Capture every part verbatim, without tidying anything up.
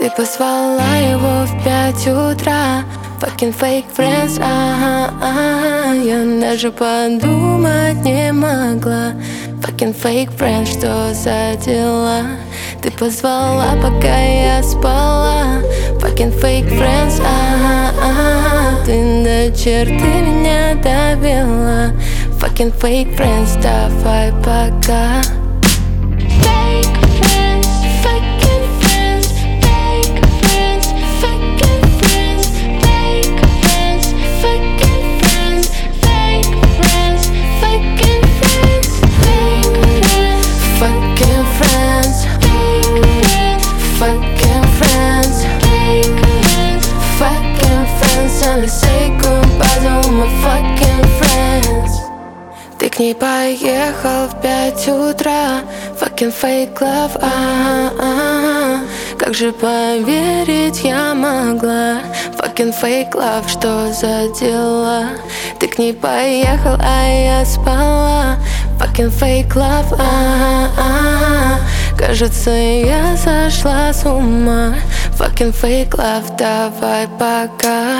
Ты позвала его в пять утра. Fucking fake friends, ага, ага. Я даже подумать не могла. Fucking fake friends, что за дела? Ты позвала, пока я спала. Fucking fake friends, ага, ага. Ты до черты меня довела. Fucking fake friends, давай пока. Ты к ней поехал в пять утра. Fucking fake love, ага, ага. Как же поверить я могла? Fucking fake love, что за дела? Ты к ней поехал, а я спала. Fucking fake love, ага, ага. Кажется, я сошла с ума. Fucking fake love, давай пока.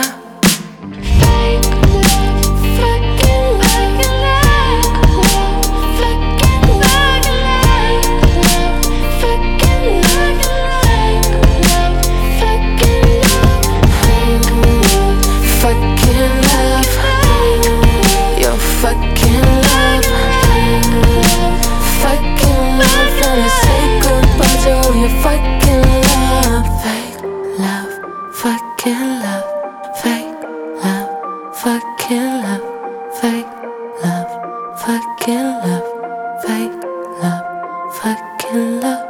Fucking love, fake love, fucking love, fake love, fucking love, fake love, fucking love.